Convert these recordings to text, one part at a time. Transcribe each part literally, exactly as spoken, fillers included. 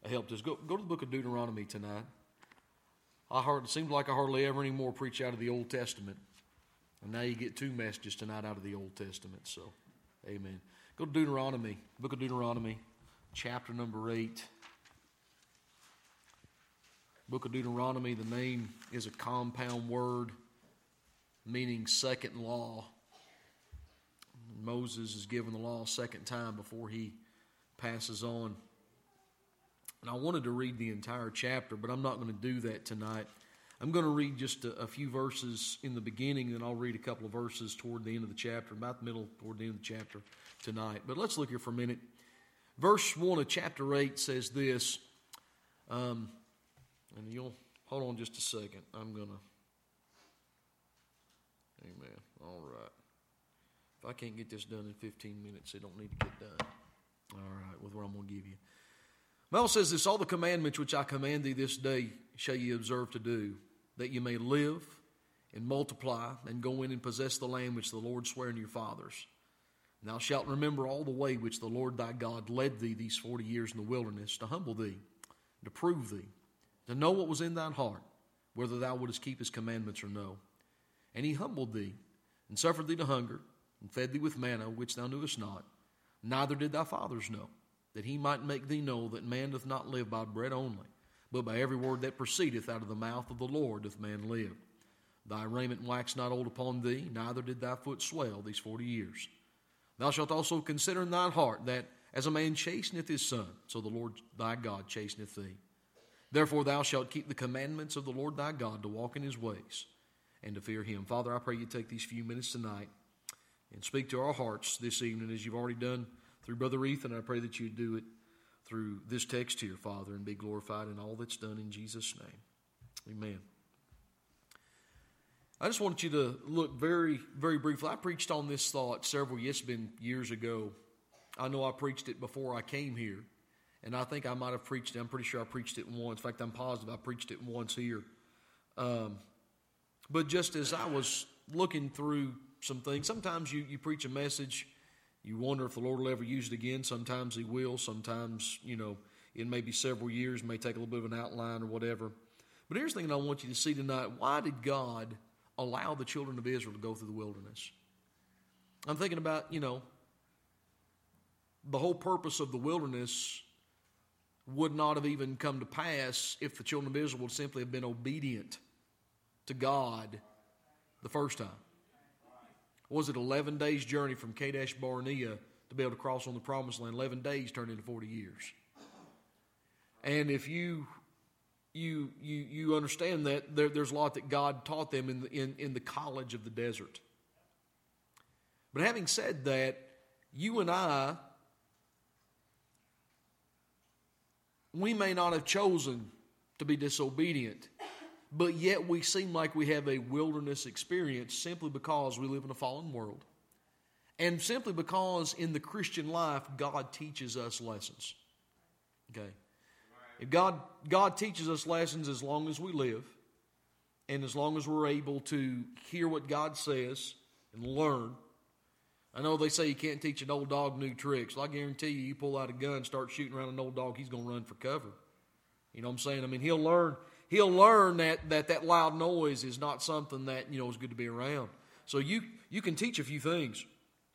helped us. Go, go to the book of Deuteronomy tonight. I heard, it seems like I hardly ever anymore preach out of the Old Testament. And now you get two messages tonight out of the Old Testament. So, amen. Go to Deuteronomy, book of Deuteronomy, chapter number eight. Book of Deuteronomy, the name is a compound word meaning second law. Moses is given the law a second time before he passes on. And I wanted to read the entire chapter, but I'm not going to do that tonight. I'm going to read just a, a few verses in the beginning, and I'll read a couple of verses toward the end of the chapter, about the middle, toward the end of the chapter tonight. But let's look here for a minute. Verse one of chapter eight says this, um, and you'll, hold on just a second. I'm going to, amen, all right. If I can't get this done in fifteen minutes, it don't need to get done. All right, with what I'm going to give you. The Bible says this, all the commandments which I command thee this day shall ye observe to do, that ye may live and multiply and go in and possess the land which the Lord sware unto your fathers. And thou shalt remember all the way which the Lord thy God led thee these forty years in the wilderness, to humble thee, to prove thee, to know what was in thine heart, whether thou wouldest keep his commandments or no. And he humbled thee, and suffered thee to hunger, and fed thee with manna, which thou knewest not, neither did thy fathers know, that he might make thee know that man doth not live by bread only, but by every word that proceedeth out of the mouth of the Lord doth man live. Thy raiment waxed not old upon thee, neither did thy foot swell these forty years. Thou shalt also consider in thine heart that as a man chasteneth his son, so the Lord thy God chasteneth thee. Therefore thou shalt keep the commandments of the Lord thy God, to walk in his ways, and to fear him. Father, I pray you take these few minutes tonight and speak to our hearts this evening as you've already done through Brother Ethan. I pray that you do it through this text here, Father, and be glorified in all that's done in Jesus' name. Amen. I just want you to look very, very briefly. I preached on this thought several, it's been years ago. I know I preached it before I came here, and I think I might have preached it. I'm pretty sure I preached it once. In fact, I'm positive I preached it once here. Um, but just as I was looking through some things, sometimes you, you preach a message, you wonder if the Lord will ever use it again. Sometimes he will. Sometimes, you know, it may be several years, may take a little bit of an outline or whatever. But here's the thing I want you to see tonight. Why did God allow the children of Israel to go through the wilderness? I'm thinking about, you know, the whole purpose of the wilderness would not have even come to pass if the children of Israel would simply have been obedient to God the first time. Was it eleven days journey from Kadesh Barnea to be able to cross on the promised land? eleven days turned into forty years. And if you you you you understand that, there, there's a lot that God taught them in the, in, in the college of the desert. But having said that, you and I, we may not have chosen to be disobedient, but yet we seem like we have a wilderness experience simply because we live in a fallen world. And simply because in the Christian life, God teaches us lessons. Okay? If God, God teaches us lessons as long as we live, and as long as we're able to hear what God says and learn. I know they say you can't teach an old dog new tricks. Well, I guarantee you, you pull out a gun, start shooting around an old dog, he's going to run for cover. You know what I'm saying? I mean, he'll learn... He'll learn that, that that loud noise is not something that, you know, is good to be around. So you you can teach a few things.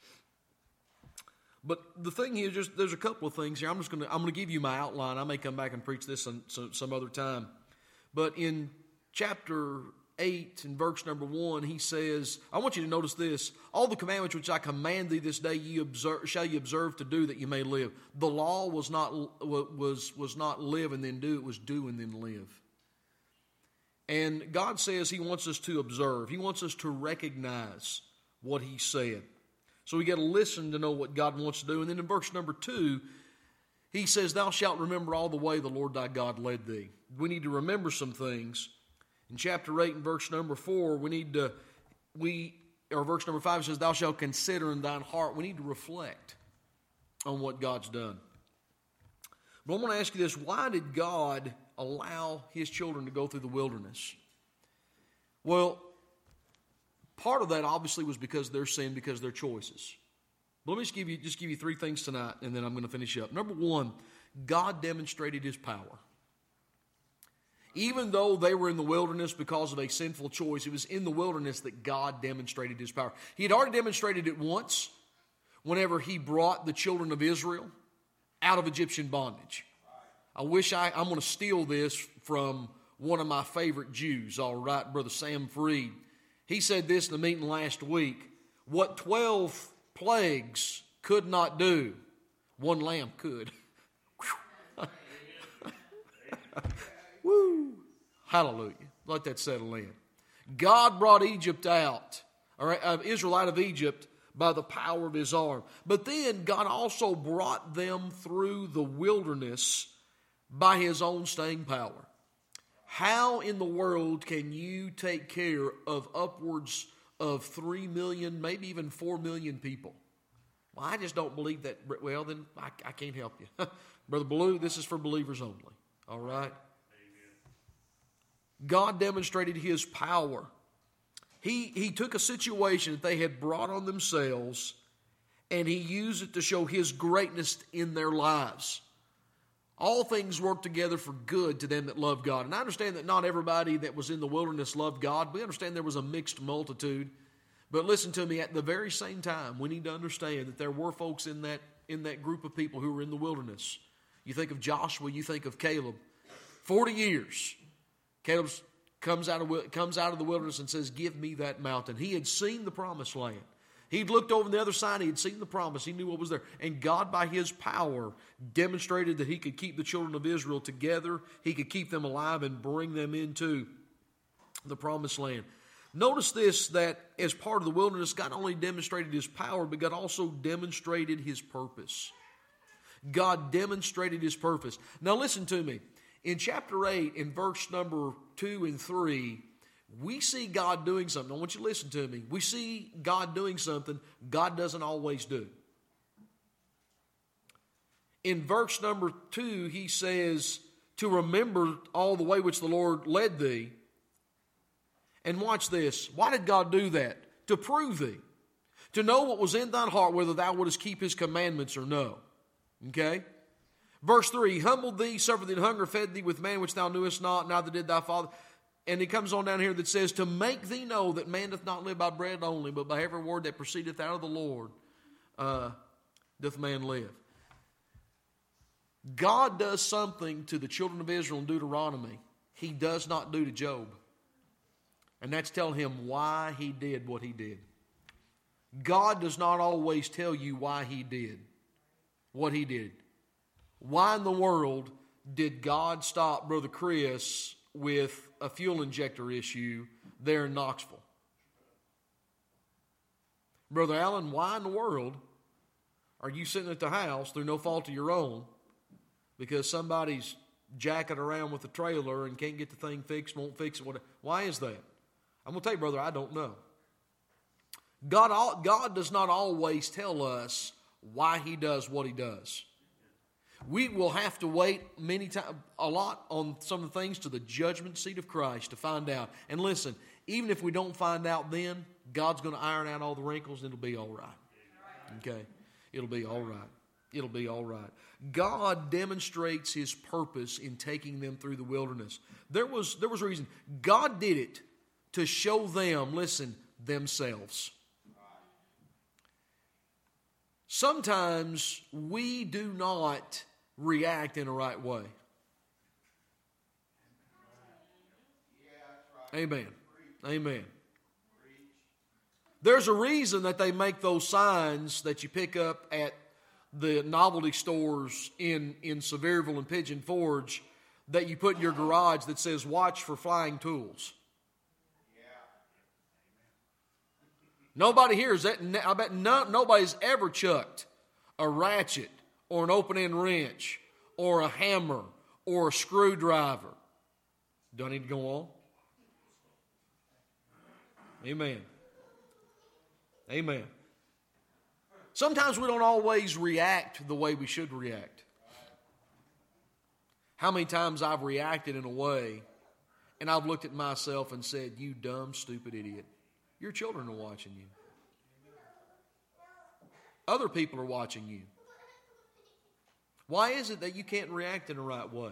But the thing here, just there's a couple of things here. I'm just going to I'm going to give you my outline. I may come back and preach this some, some, some other time. But in chapter eight, in verse number one, he says, I want you to notice this. All the commandments which I command thee this day ye observe, shall ye observe to do, that you may live. The law was not was was not live and then do. It was do and then live. And God says he wants us to observe. He wants us to recognize what he said. So we got to listen to know what God wants to do. And then in verse number two, he says, thou shalt remember all the way the Lord thy God led thee. We need to remember some things. In chapter eight and verse number four, we need to, we, or verse number five says, thou shalt consider in thine heart. We need to reflect on what God's done. But I want to ask you this, why did God allow his children to go through the wilderness? Well, part of that obviously was because of their sin, because of their choices. But let me just give you just give you three things tonight, and then I'm going to finish up. Number one, God demonstrated His power. Even though they were in the wilderness because of a sinful choice, it was in the wilderness that God demonstrated His power. He had already demonstrated it once whenever He brought the children of Israel out of Egyptian bondage. I wish I, I'm going to steal this from one of my favorite Jews, all right, Brother Sam Freed. He said this in the meeting last week. What twelve plagues could not do, one lamb could. Woo! Hallelujah. Let that settle in. God brought Egypt out, or uh, Israel out of Egypt by the power of His arm. But then God also brought them through the wilderness by His own staying power. How in the world can you take care of upwards of three million, maybe even four million people? Well, I just don't believe that. Well, then I, I can't help you. Brother Blue, this is for believers only. All right? God demonstrated His power. He, he took a situation that they had brought on themselves, and He used it to show His greatness in their lives. All things work together for good to them that love God. And I understand that not everybody that was in the wilderness loved God. We understand there was a mixed multitude. But listen to me, at the very same time, we need to understand that there were folks in that, in that group of people who were in the wilderness. You think of Joshua, you think of Caleb. Forty years. Caleb comes out of, comes out of the wilderness and says, give me that mountain. He had seen the promised land. He'd looked over on the other side. He had seen the promise. He knew what was there. And God, by His power, demonstrated that He could keep the children of Israel together. He could keep them alive and bring them into the promised land. Notice this, that as part of the wilderness, God not only demonstrated His power, but God also demonstrated His purpose. God demonstrated His purpose. Now listen to me. In chapter eight, in verse number two and three, we see God doing something. I want you to listen to me. We see God doing something God doesn't always do. In verse number two, He says, to remember all the way which the Lord led thee. And watch this. Why did God do that? To prove thee. To know what was in thine heart, whether thou wouldest keep His commandments or no. Okay? Verse three, He humbled thee, suffered thee to hunger, fed thee with man which thou knewest not, neither did thy father. And it comes on down here that says, to make thee know that man doth not live by bread only, but by every word that proceedeth out of the Lord, uh, doth man live. God does something to the children of Israel in Deuteronomy He does not do to Job. And that's tell him why he did what he did. God does not always tell you why He did what He did. Why in the world did God stop Brother Chris with a fuel injector issue there in Knoxville? Brother Allen, why in the world are you sitting at the house through no fault of your own because somebody's jacking around with the trailer and can't get the thing fixed, won't fix it? Why is that? I'm going to tell you, brother, I don't know. God, God does not always tell us why He does what He does. We will have to wait many times, a lot on some of the things to the judgment seat of Christ to find out. And listen, even if we don't find out then, God's going to iron out all the wrinkles and it'll be all right. Okay? It'll be all right. It'll be all right. God demonstrates His purpose in taking them through the wilderness. There was, there was a reason. God did it to show them, listen, themselves. Sometimes we do not react in the right way. Amen. Amen. There's a reason that they make those signs that you pick up at the novelty stores in, in Sevierville and Pigeon Forge that you put in your garage that says, watch for flying tools. Nobody here is that. I bet no, nobody's ever chucked a ratchet or an open-end wrench or a hammer or a screwdriver. Do I need to go on? Amen. Amen. Sometimes we don't always react the way we should react. How many times I've reacted in a way and I've looked at myself and said, you dumb, stupid idiot. Your children are watching you. Other people are watching you. Why is it that you can't react in the right way?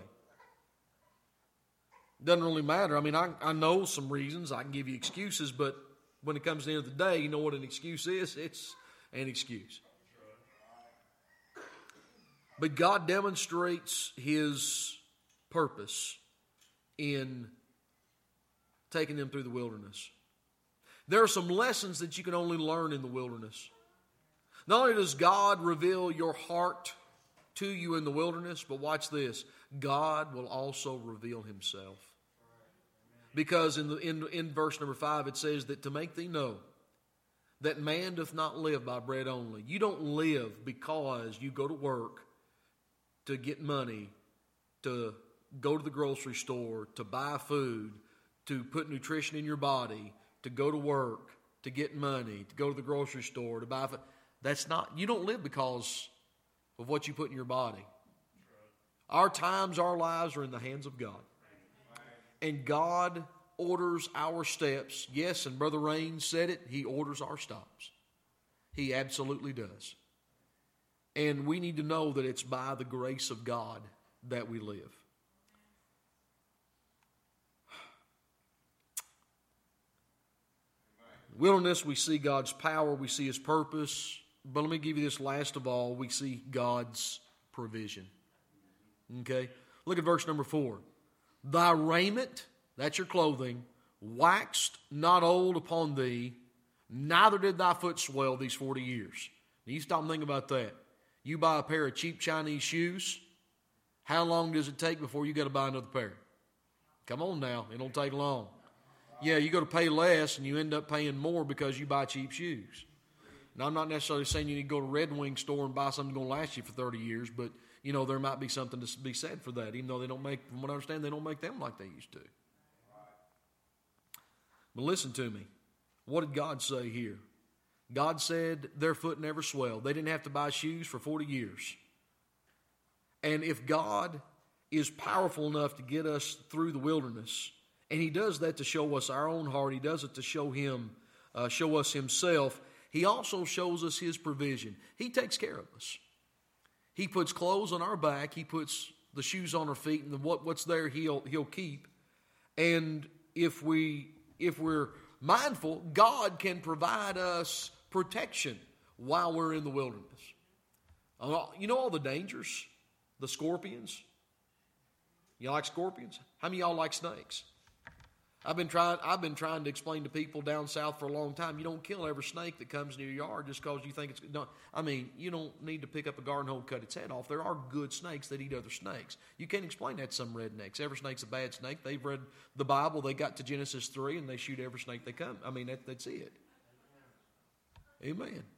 Doesn't really matter. I mean, I, I know some reasons. I can give you excuses, but when it comes to the end of the day, you know what an excuse is? It's an excuse. But God demonstrates His purpose in taking them through the wilderness. There are some lessons that you can only learn in the wilderness. Not only does God reveal your heart to you in the wilderness, but watch this, God will also reveal Himself. Because in, the, in, in verse number five it says that to make thee know that man doth not live by bread only. You don't live because you go to work to get money, to go to the grocery store, to buy food, to put nutrition in your body, to go to work, to get money, to go to the grocery store, to buy food. That's not, you don't live because of what you put in your body. Our times, our lives are in the hands of God. And God orders our steps. Yes, and Brother Rain said it, He orders our stops. He absolutely does. And we need to know that it's by the grace of God that we live. Wilderness, we see God's power, we see His purpose. But let me give you this last of all, we see God's provision. Okay? Look at verse number four. Thy raiment, that's your clothing, waxed not old upon thee, neither did thy foot swell these forty years. Now you stop and think about that. You buy a pair of cheap Chinese shoes, how long does it take before you got to buy another pair? Come on now, it don't take long. Yeah, you go to pay less and you end up paying more because you buy cheap shoes. Now, I'm not necessarily saying you need to go to Red Wing store and buy something that's going to last you for thirty years, but, you know, there might be something to be said for that, even though they don't make, from what I understand, they don't make them like they used to. But listen to me. What did God say here? God said their foot never swelled. They didn't have to buy shoes for forty years. And if God is powerful enough to get us through the wilderness, and He does that to show us our own heart, He does it to show Him, uh, show us Himself, He also shows us His provision. He takes care of us. He puts clothes on our back. He puts the shoes on our feet, and what, what's there He'll He'll keep. And if we if we're mindful, God can provide us protection while we're in the wilderness. You know all the dangers, the scorpions. You like scorpions? How many of y'all like snakes? I've been trying. I've been trying to explain to people down south for a long time. You don't kill every snake that comes in your yard just because you think it's. No, I mean, you don't need to pick up a garden hose and cut its head off. There are good snakes that eat other snakes. You can't explain that to some rednecks. Every snake's a bad snake. They've read the Bible. They got to Genesis three and they shoot every snake they come. I mean, that, that's it. Amen.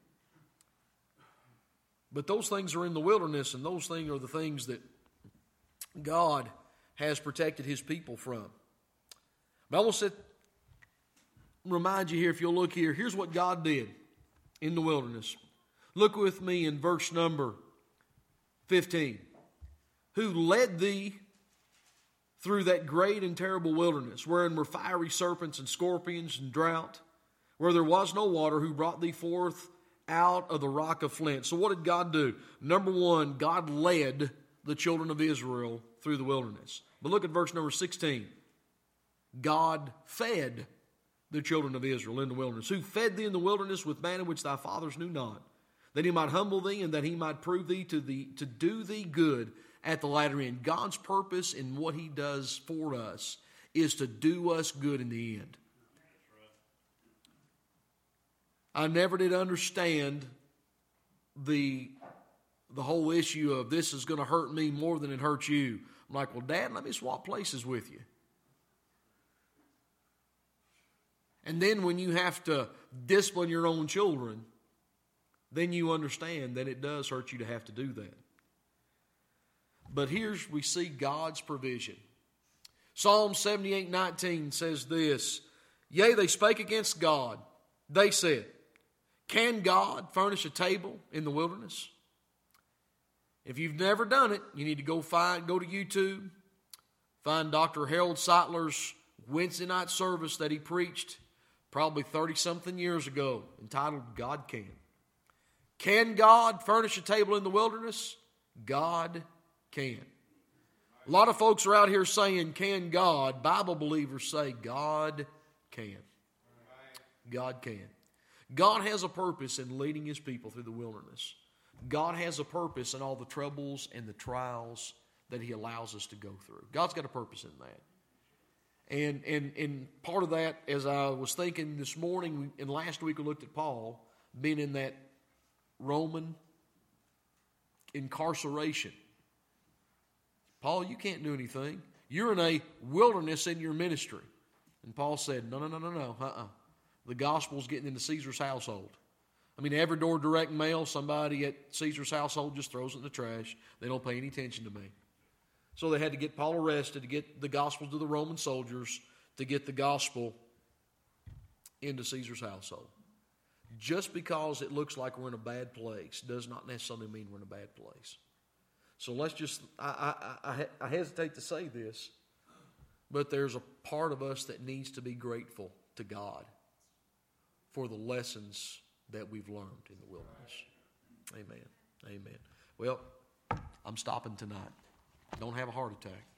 But those things are in the wilderness, and those things are the things that God has protected His people from. But I want to remind you here, if you'll look here, here's what God did in the wilderness. Look with me in verse number fifteen. Who led thee through that great and terrible wilderness, wherein were fiery serpents and scorpions and drought, where there was no water, who brought thee forth out of the rock of flint. So what did God do? Number one, God led the children of Israel through the wilderness. But look at verse number sixteen. God fed the children of Israel in the wilderness. Who fed thee in the wilderness with manna which thy fathers knew not, that He might humble thee, and that He might prove thee to thee to do thee good at the latter end. God's purpose in what He does for us is to do us good in the end. I never did understand the the whole issue of this is going to hurt me more than it hurts you. I'm like, well, Dad, let me swap places with you. And then when you have to discipline your own children, then you understand that it does hurt you to have to do that. But here's, we see God's provision. Psalm seventy-eight nineteen says this, Yea, they spake against God. They said, Can God furnish a table in the wilderness? If you've never done it, you need to go find, go to YouTube, find Doctor Harold Seitler's Wednesday night service that he preached probably thirty-something years ago, entitled God Can. Can God furnish a table in the wilderness? God can. A lot of folks are out here saying, can God? Bible believers say, God can. God can. God has a purpose in leading His people through the wilderness. God has a purpose in all the troubles and the trials that He allows us to go through. God's got a purpose in that. And, and, and part of that, as I was thinking this morning, and last week we looked at Paul being in that Roman incarceration. Paul, you can't do anything. You're in a wilderness in your ministry. And Paul said, no, no, no, no, no, uh-uh. The gospel's getting into Caesar's household. I mean, every door direct mail, somebody at Caesar's household just throws it in the trash. They don't pay any attention to me. So they had to get Paul arrested to get the gospel to the Roman soldiers, to get the gospel into Caesar's household. Just because it looks like we're in a bad place does not necessarily mean we're in a bad place. So let's just, I, I, I, I hesitate to say this, but there's a part of us that needs to be grateful to God for the lessons that we've learned in the wilderness. Amen. Amen. Well, I'm stopping tonight. Don't have a heart attack.